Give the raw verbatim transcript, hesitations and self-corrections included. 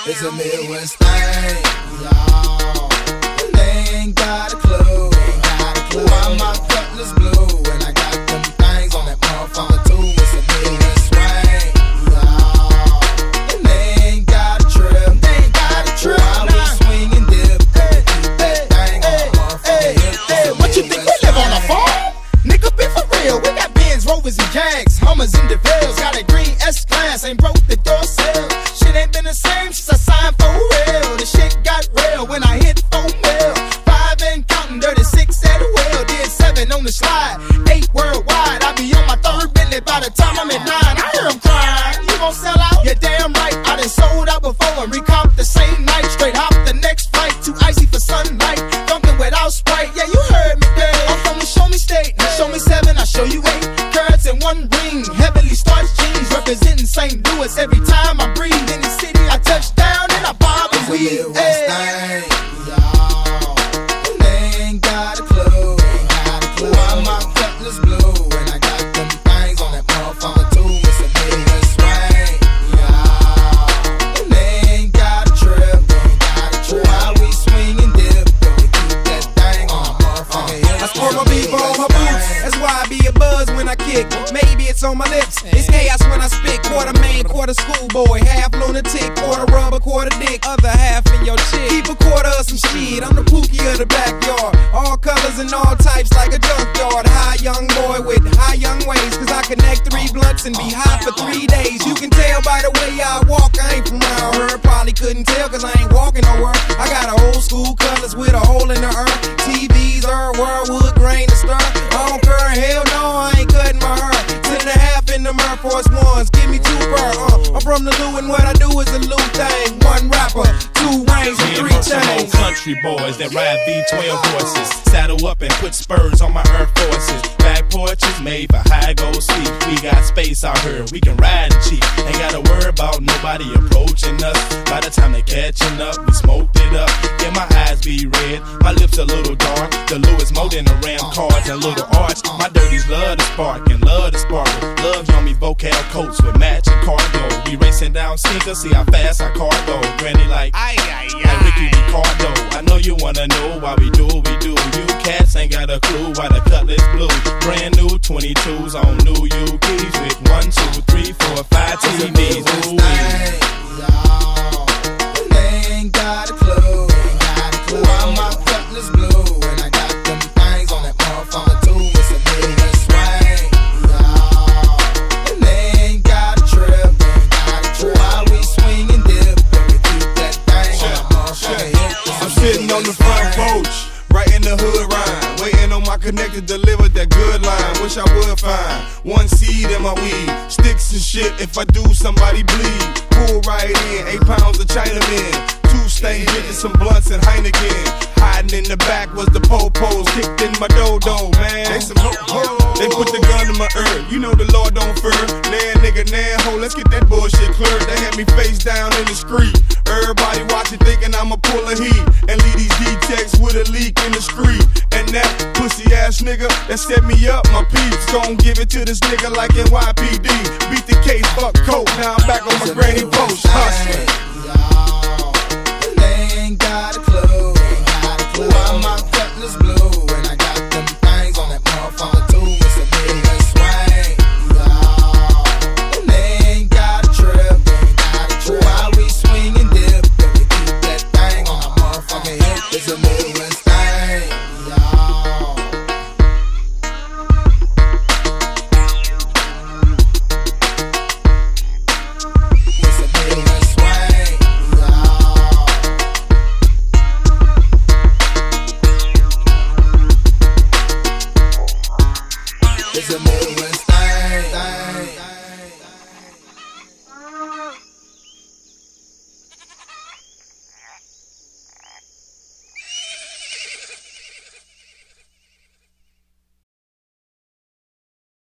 It's a Midwest thing, y'all. They ain't got a clue. Why my cutlass blue? And I got them things on that motherfucker too. It's a Midwest swing, y'all. They ain't got a trip. They ain't got a trip. While we swing and dip, hey, keep that thing on the motherfucker hip. Hey, what you think we live on a farm? Nigga, be for real. We got Benz, Rovers, and Jags, Hummers, and DeVille's. Got a green S-Class, ain't broke the door sale. Shit ain't been the same since I signed for real. The shit got real when I hit four mil. Five and counting, dirty six at the wheel. Did seven on the slide, eight worldwide. I be on my third Bentley by the time I'm at nine. I hear them crying, you gon' sell out? You're damn right. I done sold out before and recomped the same night. Straight hop the next flight, too icy for sunlight. Dunking without Sprite, yeah, you heard me there. I'm from the show me state, now show me seven, I show you eight. Carrots and one ring, heavily starched jeans. Representing Saint Louis every time I breathe. In the city, I touch down and I bob and weed. Hey, y'all. They ain't got a clue. Why my cutlass blue? And I got them things on that motherfucker too. It's a Midwest swing, y'all. They ain't got a trip. While we swing and dip, we keep that thing on the motherfucker hip. I sport my beef on her boots. That's why I be a buzz when I kick. Maybe it's on my lips. It's chaos when I spit. Quarter man, quarter schoolboy, half lunatic, quarter rubber, quarter dick, other half in your chick. Keep a quarter of some shit. I'm the Pookie of the backyard. All colors and all types like a junkyard. High young boy with high young ways. Cause I connect three blunts and be high for three days. You can tell by the way I walk, I ain't from around here. Probably couldn't tell cause I ain't walking nowhere. I got a old school cutlass with a hole in the earth. T Vs, er, wood grain to stir. I don't care, hell no, I ain't cutting my hair. Ten and a half in the Air Force Ones, give me two per. Uh, I'm from the Lou and what I do is a Lou thing. One rapper, two rings and three chains. Country boys that ride V twelve horses. Saddle up and put spurs on my Air Forces. Back porches made for high gold sleep. We got space out here, we can ride and cheap. Ain't gotta worry about nobody approaching us. By the time they catching up, we smoked it up. Yeah, my eyes be red, my lips a little dark. The Lewis more than the Ram cards and little arch. My dirties love to spark and love to sparkle. Love on me vocal coats with matching cargo. We racing down sneakers, see how fast our car go. Granny like, aye, aye, aye. Like Ricky Ricardo. I know you wanna know why we do what we do. You cats ain't got a clue why the cutlass blue. Brand new twenty-twos on new U Ks with one, two, three, four, five T Vs. Ooh, y'all. They ain't got a clue. Why my cutlass blue? And I got them things on that motherfucker too. It's a Midwest swing, y'all. They ain't got a trip. While we swing and dip, we keep that thing on the motherfucker hip. I'm sitting on the front porch, right in the hood rhyme, waiting on my connector to deliver that good line. Wish I would find one seed in my weed, sticks and shit. If I do, somebody bleed. Pull right in, eight pounds of Chinaman, two stained bitches, some blunts and Heineken. Hiding in the back was the po-pos, kicked in my dodo, man. They some ho-ho. They put the gun in my ear, you know the Lord don't fear. Nah nigga, nah ho, let's get that bullshit clear. They had me face down in the street. Everybody watching thinking I'ma pull a heat and leave these D-Techs with a leak in the street. And that pussy ass nigga that set me up, my peeps gon' give it to this nigga like N Y P D. Beat the case, fuck coke, now I'm back on my granny post, hustling. Y'all, they ain't got a clue. Why my